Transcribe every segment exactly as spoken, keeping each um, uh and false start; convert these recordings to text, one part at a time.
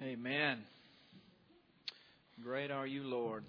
Amen. Great are you, Lord.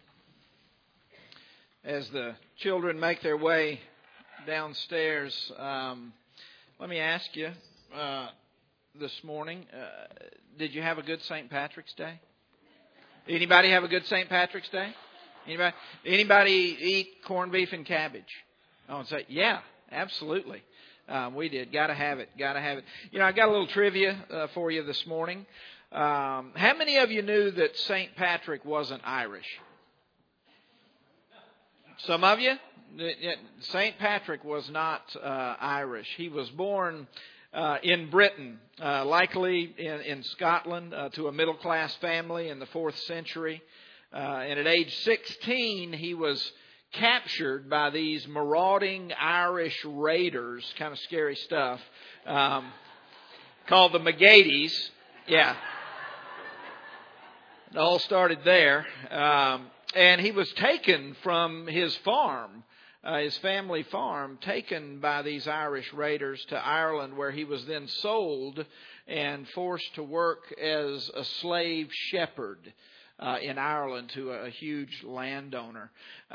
As the children make their way downstairs, um, let me ask you uh, this morning, uh, did you have a good Saint Patrick's Day? Anybody have a good Saint Patrick's Day? Anybody? Anybody eat corned beef and cabbage? Oh, say, yeah, absolutely. Um, we did. Got to have it. Got to have it. You know, I got a little trivia uh, for you this morning. Um, how many of you knew that Saint Patrick wasn't Irish? Some of you? Saint Patrick was not uh, Irish. He was born uh, in Britain, uh, likely in, in Scotland, uh, to a middle-class family in the fourth century. Uh, and at age sixteen, he was captured by these marauding Irish raiders, kind of scary stuff, um, called the McGadeys. Yeah. It all started there. Um, and he was taken from his farm, uh, his family farm, taken by these Irish raiders to Ireland, where he was then sold and forced to work as a slave shepherd uh, in Ireland to a, a huge landowner.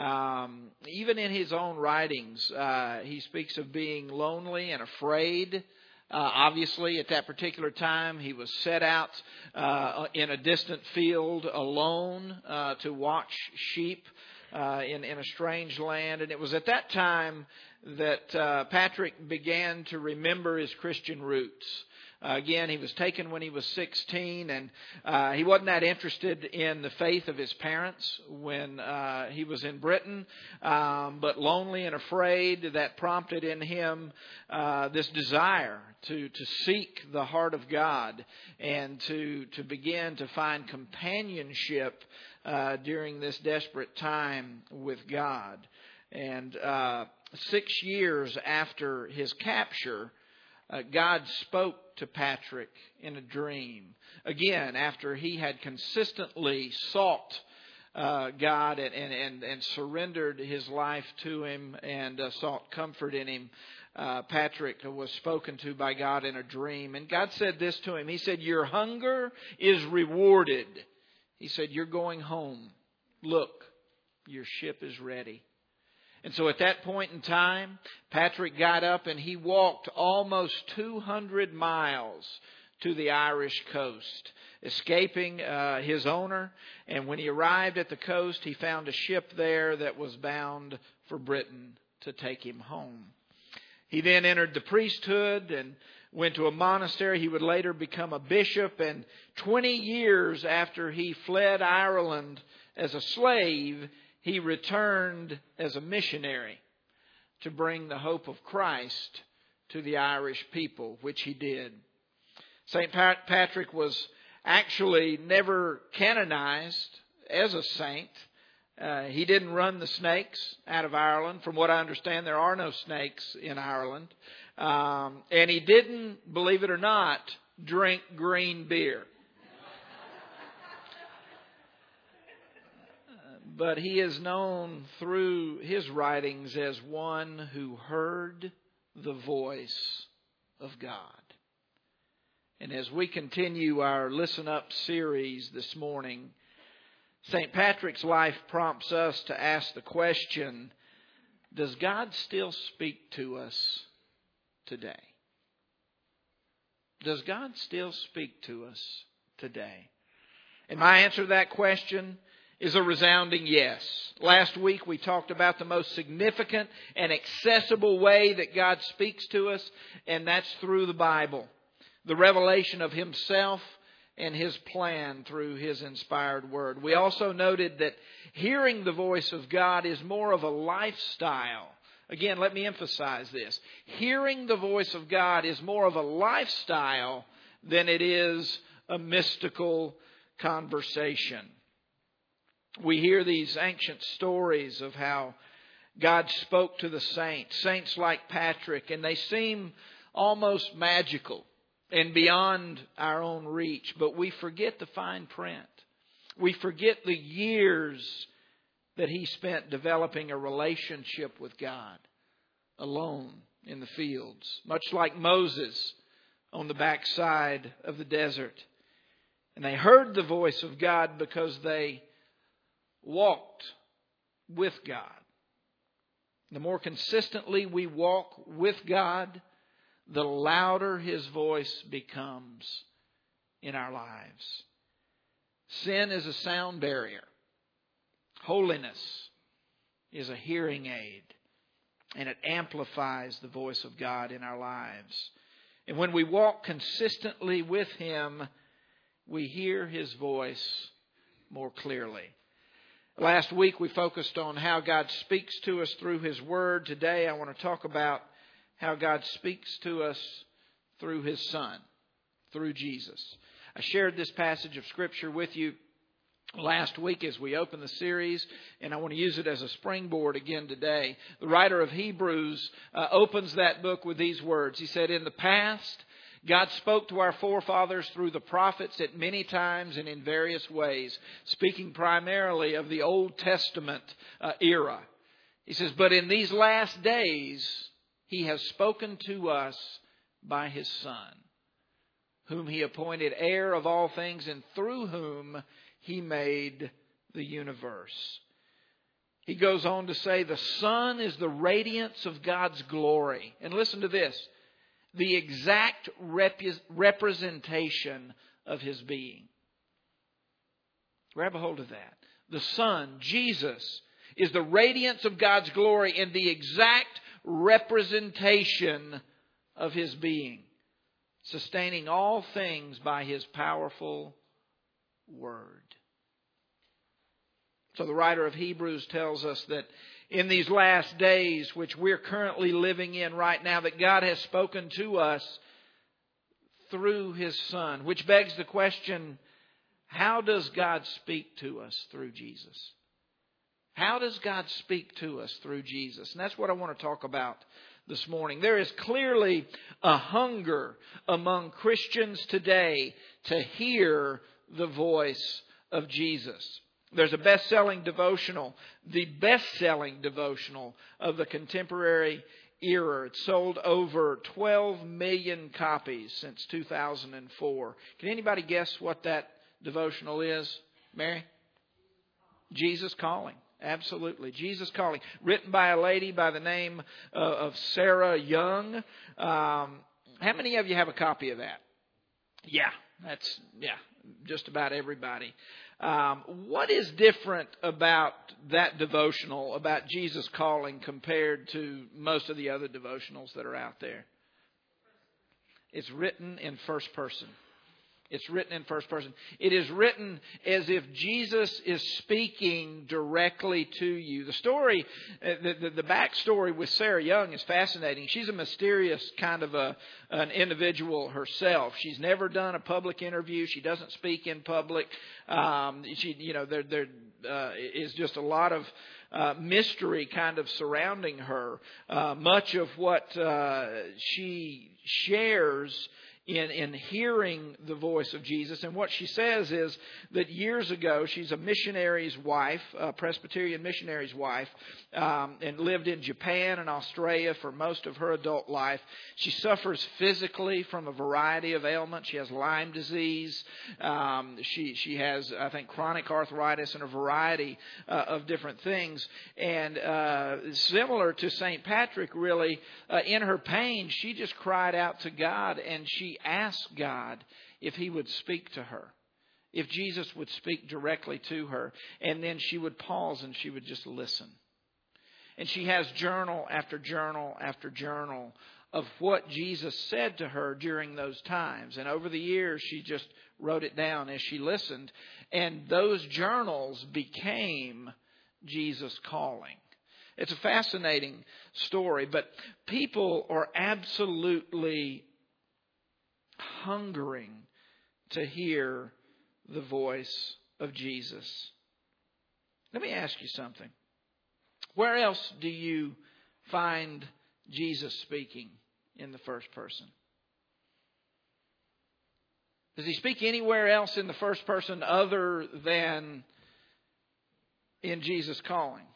Um, even in his own writings, uh, he speaks of being lonely and afraid. Uh, obviously, at that particular time, he was set out uh, in a distant field alone uh, to watch sheep uh, in, in a strange land. And it was at that time that uh, Patrick began to remember his Christian roots. Uh, again, he was taken when he was sixteen, and uh, he wasn't that interested in the faith of his parents when uh, he was in Britain, um, but lonely and afraid, that prompted in him uh, this desire to, to seek the heart of God and to, to begin to find companionship uh, during this desperate time with God. And uh, six years after his capture, Uh, God spoke to Patrick in a dream. Again, after he had consistently sought uh, God and, and, and, and surrendered his life to Him and uh, sought comfort in Him, uh, Patrick was spoken to by God in a dream. And God said this to him. He said, "Your hunger is rewarded." He said, "You're going home. Look, your ship is ready." And so at that point in time, Patrick got up and he walked almost two hundred miles to the Irish coast, escaping uh, his owner. And when he arrived at the coast, he found a ship there that was bound for Britain to take him home. He then entered the priesthood and went to a monastery. He would later become a bishop. And twenty years after he fled Ireland as a slave, he returned as a missionary to bring the hope of Christ to the Irish people, which he did. Saint Patrick was actually never canonized as a saint. Uh, he didn't run the snakes out of Ireland. From what I understand, there are no snakes in Ireland. Um, and he didn't, believe it or not, drink green beer. But he is known through his writings as one who heard the voice of God. And as we continue our Listen Up series this morning, Saint Patrick's life prompts us to ask the question, does God still speak to us today? Does God still speak to us today? And my answer to that question is a resounding yes. Last week we talked about the most significant and accessible way that God speaks to us, and that's through the Bible. The revelation of Himself and His plan through His inspired Word. We also noted that hearing the voice of God is more of a lifestyle. Again, let me emphasize this. Hearing the voice of God is more of a lifestyle than it is a mystical conversation. We hear these ancient stories of how God spoke to the saints, saints like Patrick, and they seem almost magical and beyond our own reach. But we forget the fine print. We forget the years that he spent developing a relationship with God alone in the fields, much like Moses on the backside of the desert. And they heard the voice of God because they walked with God. The more consistently we walk with God, the louder His voice becomes in our lives. Sin is a sound barrier. Holiness is a hearing aid. And it amplifies the voice of God in our lives. And when we walk consistently with Him, we hear His voice more clearly. Last week we focused on how God speaks to us through His Word. Today I want to talk about how God speaks to us through His Son, through Jesus. I shared this passage of Scripture with you last week as we opened the series, and I want to use it as a springboard again today. The writer of Hebrews uh, opens that book with these words. He said, "In the past, God spoke to our forefathers through the prophets at many times and in various ways, speaking primarily of the Old Testament uh, era." He says, "But in these last days, He has spoken to us by His Son, whom He appointed heir of all things, and through whom He made the universe." He goes on to say, the Son is the radiance of God's glory. And listen to this. The exact rep- representation of His being. Grab a hold of that. The Son, Jesus, is the radiance of God's glory and the exact representation of His being, sustaining all things by His powerful Word. So the writer of Hebrews tells us that in these last days, which we're currently living in right now, that God has spoken to us through His Son. Which begs the question, how does God speak to us through Jesus? How does God speak to us through Jesus? And that's what I want to talk about this morning. There is clearly a hunger among Christians today to hear the voice of Jesus. There's a best-selling devotional, the best-selling devotional of the contemporary era. It's sold over twelve million copies since two thousand four. Can anybody guess what that devotional is? Mary? Jesus Calling. Absolutely. Jesus Calling. Written by a lady by the name uh, of Sarah Young. Um, how many of you have a copy of that? Yeah, that's, yeah, just about everybody. Um, what is different about that devotional, about Jesus Calling, compared to most of the other devotionals that are out there? It's written in first person. It's written in first person. It is written as if Jesus is speaking directly to you. The story, the, the, the backstory with Sarah Young is fascinating. She's a mysterious kind of a an individual herself. She's never done a public interview. She doesn't speak in public. Um, she, you know, there there uh, is just a lot of uh, mystery kind of surrounding her. Uh, much of what uh, she shares in in hearing the voice of Jesus. And what she says is that years ago, she's a missionary's wife, a Presbyterian missionary's wife, um, and lived in Japan and Australia for most of her adult life. She suffers physically from a variety of ailments. She has Lyme disease. Um, she, she has, I think, chronic arthritis and a variety uh, of different things. And uh, similar to Saint Patrick, really, uh, in her pain, she just cried out to God, and she asked God if He would speak to her, if Jesus would speak directly to her. And then she would pause and she would just listen. And she has journal after journal after journal of what Jesus said to her during those times. And over the years, she just wrote it down as she listened. And those journals became Jesus Calling. It's a fascinating story, but people are absolutely hungering to hear the voice of Jesus. Let me ask you something. Where else do you find Jesus speaking in the first person? Does He speak anywhere else in the first person other than in Jesus Calling?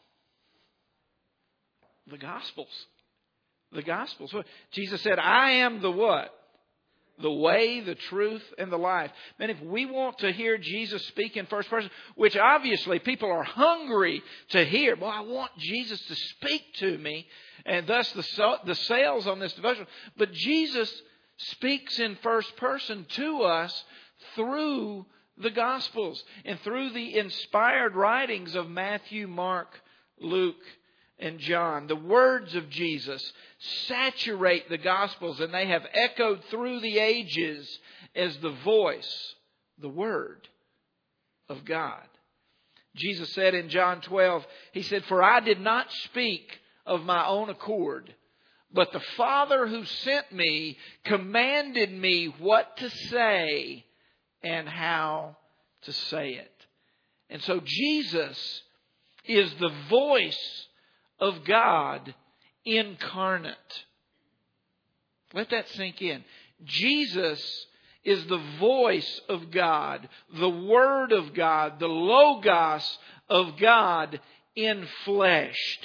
The Gospels. The Gospels. Jesus said, I am the what? the way, the truth, and the life. Man, if we want to hear Jesus speak in first person, which obviously people are hungry to hear, well, I want Jesus to speak to me, and thus the the sales on this devotion. But Jesus speaks in first person to us through the Gospels and through the inspired writings of Matthew, Mark, Luke, and John. The words of Jesus saturate the Gospels, and they have echoed through the ages as the voice, the Word of God. Jesus said in John twelve, He said, "For I did not speak of my own accord, but the Father who sent me commanded me what to say and how to say it." And so Jesus is the voice of God incarnate. Let that sink in. Jesus is the voice of God, the Word of God, the Logos of God infleshed.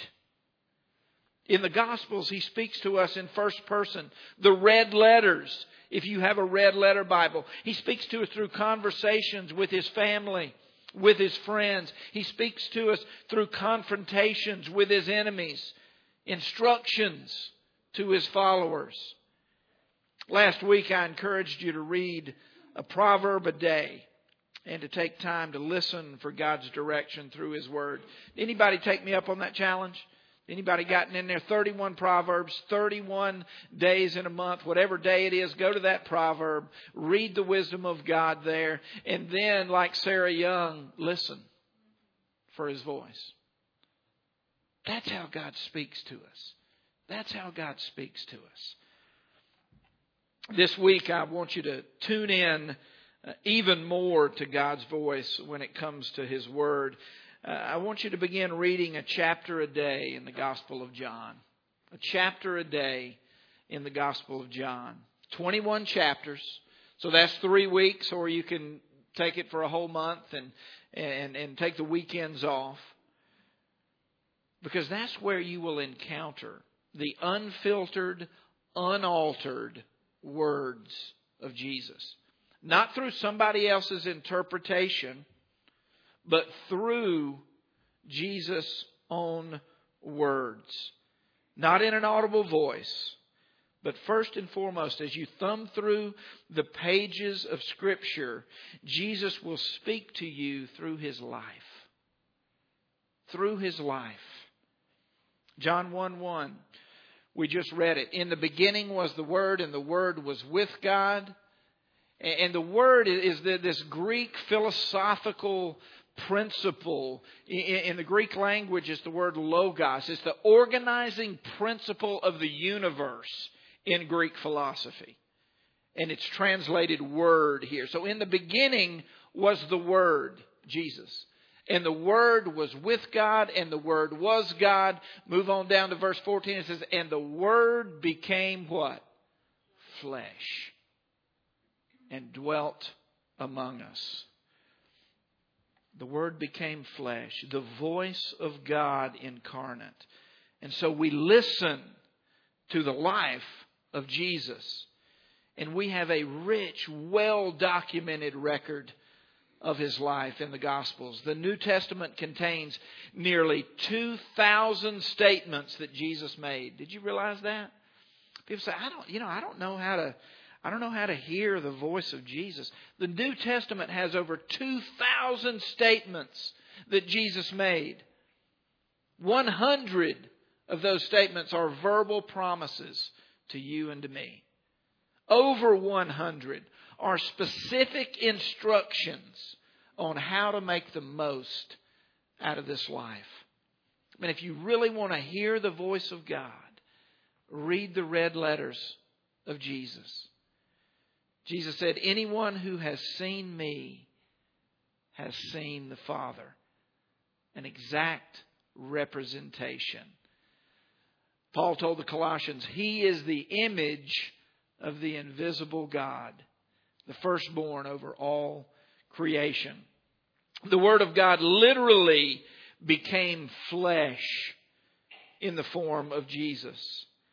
In the Gospels, He speaks to us in first person. The red letters, if you have a red letter Bible. He speaks to us through conversations with His family, with His friends. He speaks to us through confrontations with His enemies, instructions to His followers. Last week I encouraged you to read a proverb a day and to take time to listen for God's direction through His Word. Anybody take me up on that challenge? Anybody gotten in there? thirty-one Proverbs, thirty-one days in a month, whatever day it is, go to that proverb, read the wisdom of God there, and then, like Sarah Young, listen for His voice. That's how God speaks to us. That's how God speaks to us. This week, I want you to tune in even more to God's voice when it comes to His Word. Uh, I want you to begin reading a chapter a day in the Gospel of John. A chapter a day in the Gospel of John. twenty-one chapters. So that's three weeks, or you can take it for a whole month and, and, and take the weekends off. Because that's where you will encounter the unfiltered, unaltered words of Jesus. Not through somebody else's interpretation, but through Jesus' own words. Not in an audible voice, but first and foremost, as you thumb through the pages of Scripture, Jesus will speak to you through His life. Through His life. John one one, we just read it. In the beginning was the Word, and the Word was with God. And the Word is this Greek philosophical principle. In the Greek language, it's the word logos. It's the organizing principle of the universe in Greek philosophy. And it's translated Word here. So in the beginning was the Word, Jesus. And the Word was with God, and the Word was God. Move on down to verse fourteen. It says, and the Word became what? Flesh. And dwelt among us. The Word became flesh. The voice of God incarnate. And so we listen to the life of Jesus. And we have a rich, well-documented record of His life in the Gospels. The New Testament contains nearly two thousand statements that Jesus made. Did you realize that? People say, I don't, you know, I don't know how to, I don't know how to hear the voice of Jesus. The New Testament has over two thousand statements that Jesus made. one hundred of those statements are verbal promises to you and to me. Over one hundred are specific instructions on how to make the most out of this life. I mean, if you really want to hear the voice of God, read the red letters of Jesus. Jesus said, anyone who has seen me has seen the Father. An exact representation. Paul told the Colossians, He is the image of the invisible God, the firstborn over all creation. The Word of God literally became flesh in the form of Jesus.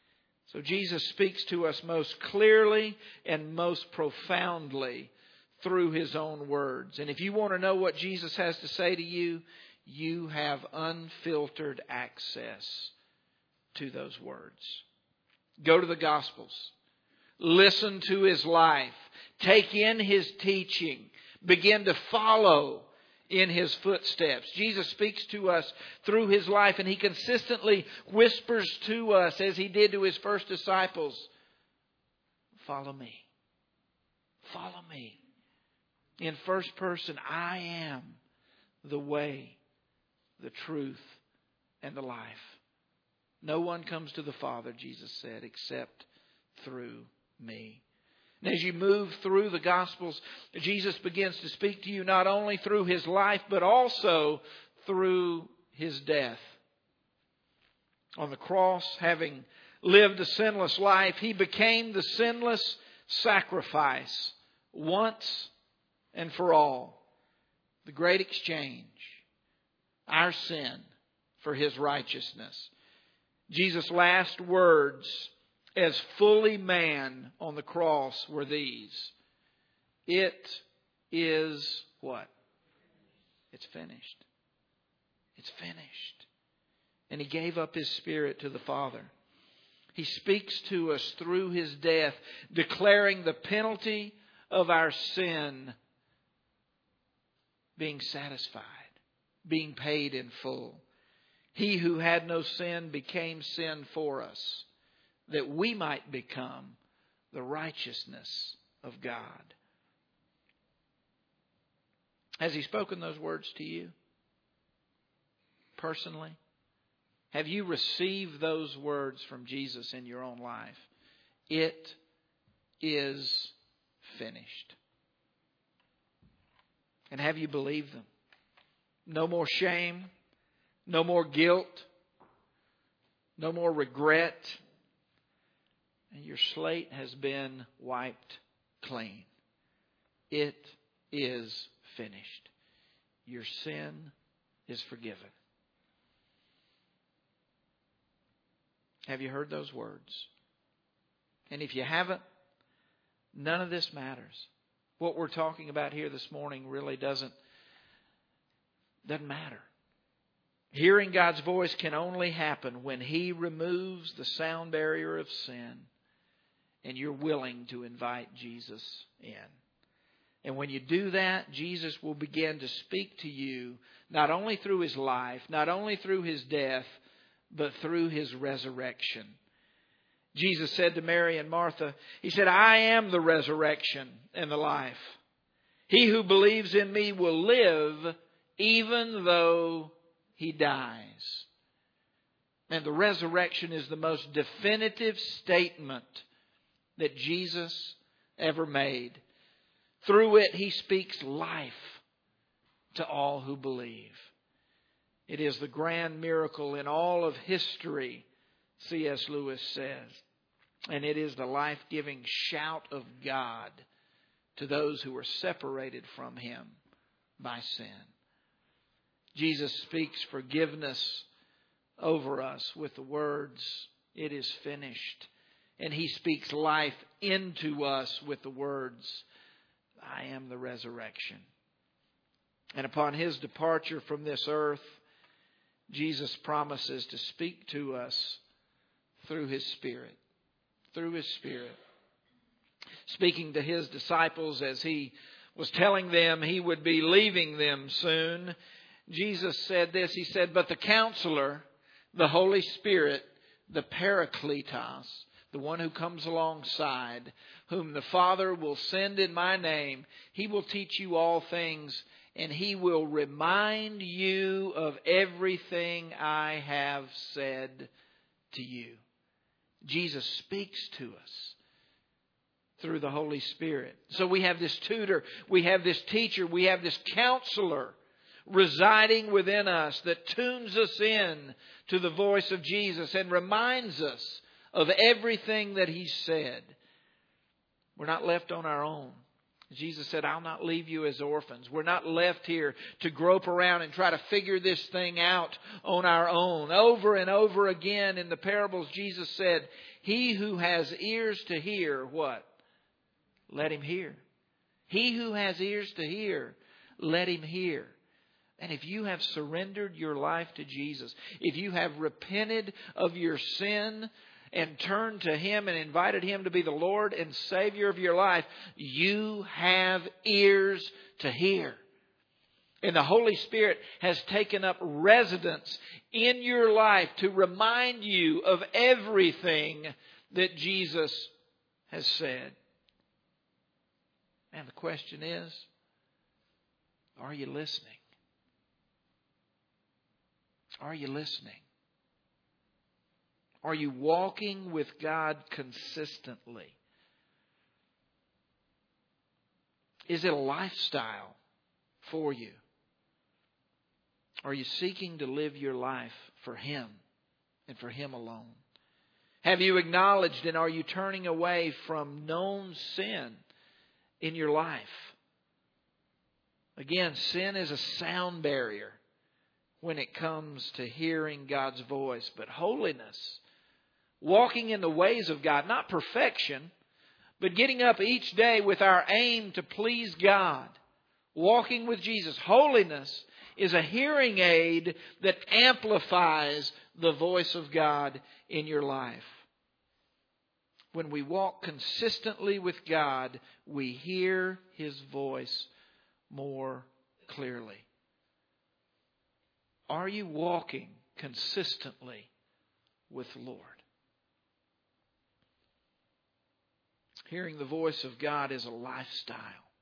So Jesus speaks to us most clearly and most profoundly through His own words. And if you want to know what Jesus has to say to you, you have unfiltered access to those words. Go to the Gospels. Listen to His life. Take in His teaching. Begin to follow in His footsteps. Jesus speaks to us through His life, and He consistently whispers to us, as He did to His first disciples, follow me. Follow me. In first person, I am the way, the truth, and the life. No one comes to the Father, Jesus said, except through me. And as you move through the Gospels, Jesus begins to speak to you not only through His life, but also through His death. On the cross, having lived a sinless life, He became the sinless sacrifice once and for all. The great exchange. Our sin for His righteousness. Jesus' last words as fully man on the cross were these. It is what? It's finished. It's finished. And He gave up His Spirit to the Father. He speaks to us through His death, declaring the penalty of our sin being satisfied, being paid in full. He who had no sin became sin for us, that we might become the righteousness of God. Has He spoken those words to you personally? Have you received those words from Jesus in your own life? It is finished. And have you believed them? No more shame. No more guilt. No more regret. And your slate has been wiped clean. It is finished. Your sin is forgiven. Have you heard those words? And if you haven't, none of this matters. What we're talking about here this morning really doesn't, doesn't matter. Hearing God's voice can only happen when He removes the sound barrier of sin and you're willing to invite Jesus in. And when you do that, Jesus will begin to speak to you not only through His life, not only through His death, but through His resurrection. Jesus said to Mary and Martha, He said, I am the resurrection and the life. He who believes in me will live even though he dies. And the resurrection is the most definitive statement that Jesus ever made. Through it, He speaks life to all who believe. It is the grand miracle in all of history, C S Lewis says. And it is the life-giving shout of God to those who are separated from Him by sin. Jesus speaks forgiveness over us with the words, it is finished. And He speaks life into us with the words, I am the resurrection. And upon His departure from this earth, Jesus promises to speak to us through His Spirit. Through His Spirit. Speaking to His disciples as He was telling them He would be leaving them soon, Jesus said this. He said, but the Counselor, the Holy Spirit, the Parakletos, the one who comes alongside, whom the Father will send in my name, He will teach you all things, and He will remind you of everything I have said to you. Jesus speaks to us through the Holy Spirit. So we have this tutor, we have this teacher, we have this counselor residing within us that tunes us in to the voice of Jesus and reminds us of everything that He said. We're not left on our own. Jesus said, I'll not leave you as orphans. We're not left here to grope around and try to figure this thing out on our own. Over and over again in the parables, Jesus said, he who has ears to hear, what? Let him hear. He who has ears to hear, let him hear. And if you have surrendered your life to Jesus, if you have repented of your sin and turned to Him and invited Him to be the Lord and Savior of your life, you have ears to hear. And the Holy Spirit has taken up residence in your life to remind you of everything that Jesus has said. And the question is, are you listening? Are you listening? Are you walking with God consistently? Is it a lifestyle for you? Are you seeking to live your life for Him and for Him alone? Have you acknowledged and are you turning away from known sin in your life? Again, sin is a sound barrier when it comes to hearing God's voice. But holiness, walking in the ways of God, not perfection, but getting up each day with our aim to please God, walking with Jesus. Holiness is a hearing aid that amplifies the voice of God in your life. When we walk consistently with God, we hear His voice more clearly. Are you walking consistently with the Lord? Hearing the voice of God is a lifestyle.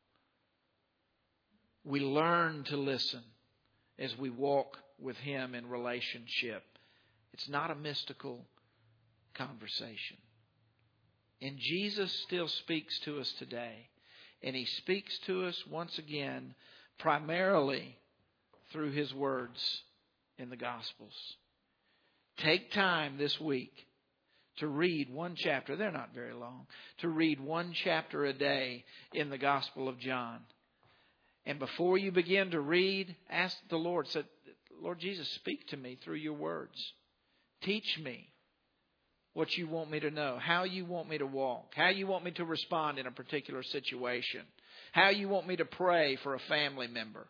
We learn to listen as we walk with Him in relationship. It's not a mystical conversation. And Jesus still speaks to us today. And He speaks to us once again primarily through His words in the Gospels. Take time this week to read one chapter. They're not very long. To read one chapter a day in the Gospel of John. And before you begin to read, ask the Lord, say, Lord Jesus, speak to me through your words. Teach me what you want me to know, how you want me to walk, how you want me to respond in a particular situation, how you want me to pray for a family member.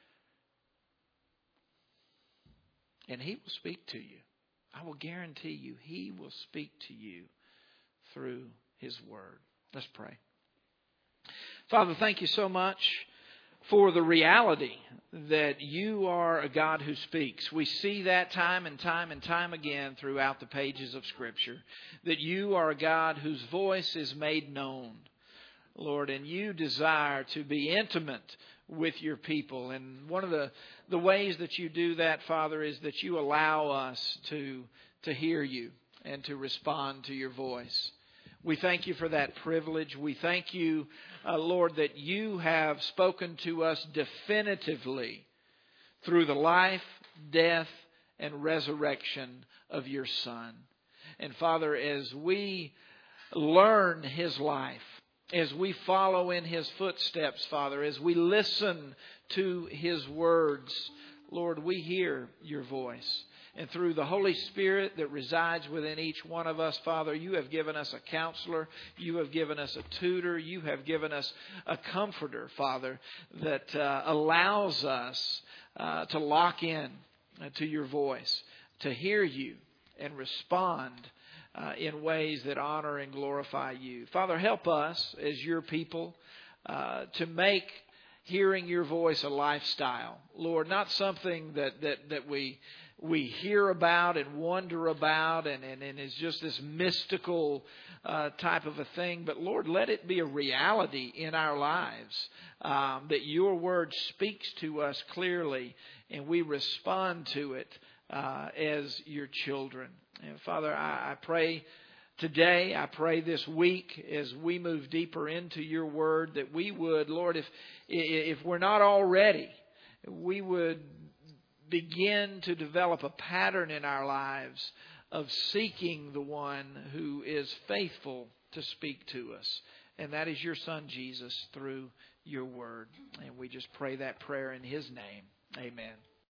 And He will speak to you. I will guarantee you, He will speak to you through His Word. Let's pray. Father, thank you so much for the reality that you are a God who speaks. We see that time and time and time again throughout the pages of Scripture, that you are a God whose voice is made known, Lord, and you desire to be intimate with your people. And one of the, the ways that you do that, Father, is that you allow us to, to hear you and to respond to your voice. We thank you for that privilege. We thank you, uh, Lord, that you have spoken to us definitively through the life, death, and resurrection of your Son. And Father, as we learn His life, as we follow in His footsteps, Father, as we listen to His words, Lord, we hear your voice. And through the Holy Spirit that resides within each one of us, Father, you have given us a counselor. You have given us a tutor. You have given us a comforter, Father, that uh, allows us uh, to lock in uh, to your voice, to hear you and respond uh, in ways that honor and glorify you. Father, help us as your people uh, to make hearing your voice a lifestyle. Lord, not something that, that, that we... we hear about and wonder about and, and, and it's just this mystical uh, type of a thing. But Lord, let it be a reality in our lives, um, that your word speaks to us clearly and we respond to it uh, as your children. And Father, I, I pray today, I pray this week as we move deeper into your word that we would, Lord, if if we're not already, we would begin to develop a pattern in our lives of seeking the one who is faithful to speak to us. And that is your Son, Jesus, through your word. And we just pray that prayer in his name. Amen.